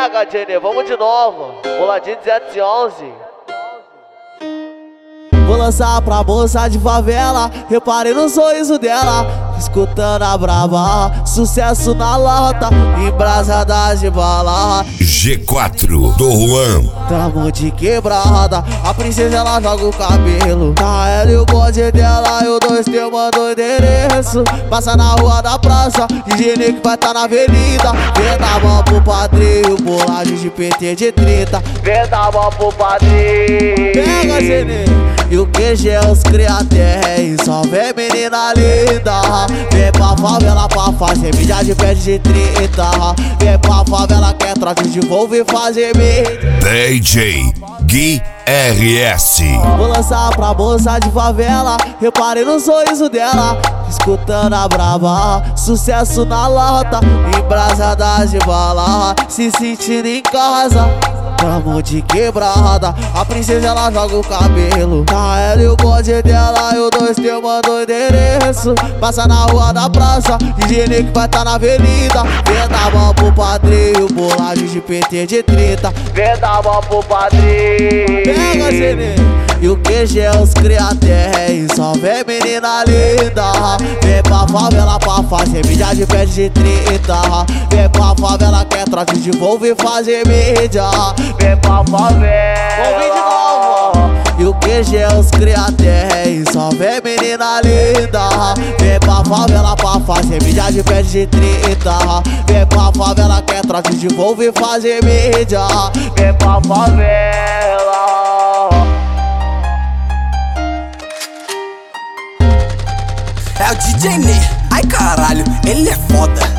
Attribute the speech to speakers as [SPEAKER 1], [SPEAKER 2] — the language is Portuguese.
[SPEAKER 1] Pega, Jenny, vamos de novo. Boladinho 211.
[SPEAKER 2] Vou lançar pra moça de favela, reparei no sorriso dela, escutando a braba, sucesso na lata, embrasadas de bala.
[SPEAKER 3] G4 do Juan.
[SPEAKER 2] Tamo de quebrada, a princesa ela joga o cabelo. Na ela e o bode dela, eu dois te mando o endereço. Passa na rua da praça, DJ que vai tá na avenida. Vem dar mão pro padrinho, bolagem de PT de 30.
[SPEAKER 1] Vem dar mão pro padrinho.
[SPEAKER 2] Pega, Genê. E o QG é os criatéis, só vem menina linda. Vem pra favela pra fazer mídia de pé de 30. Vem pra favela quer troca de Volvo e fazer mídia.
[SPEAKER 3] DJ Gui RS.
[SPEAKER 2] Vou lançar pra moça de favela, reparei no sorriso dela, escutando a braba, sucesso na lata, embrasadas de bala, se sentindo em casa. Tamo de quebrada, a princesa ela joga o cabelo. Na ela e o bode dela, eu dois te mando o endereço. Passa na rua da praça, DJ que vai tá na avenida. Vem dar mão pro padrinho, bolagem de PT de 30.
[SPEAKER 1] Vem dar mão pro padrinho.
[SPEAKER 2] Pega, Genê. E o QG é os criatéis, só vem menina linda. Vem pra favela pra fazer mídia de pé de 30. Vem pra favela quer troca de Volvo e fazer mídia.
[SPEAKER 1] Vem pra favela.
[SPEAKER 2] Vamos vir de novo. E o QG é os criatéis, só vem menina linda. Vem pra favela pra fazer mídia de pé de 30. Vem pra favela quer troca de Volvo e fazer mídia.
[SPEAKER 1] Vem pra favela.
[SPEAKER 4] É o DJ Ney, ai caralho, ele é foda.